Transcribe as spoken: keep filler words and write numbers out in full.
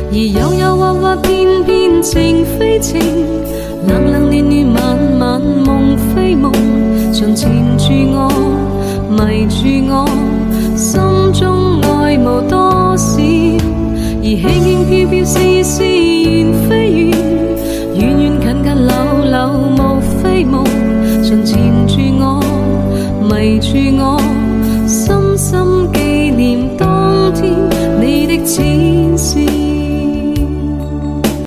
而悠悠或或偏偏情非情，冷冷暖暖晚晚梦非梦，常纏住我，迷住我，心中愛無多少，而輕輕飄飄絲絲緣非緣，遠遠近近縷縷無非無，常纏住我，迷住我，深深紀念當天你的痴。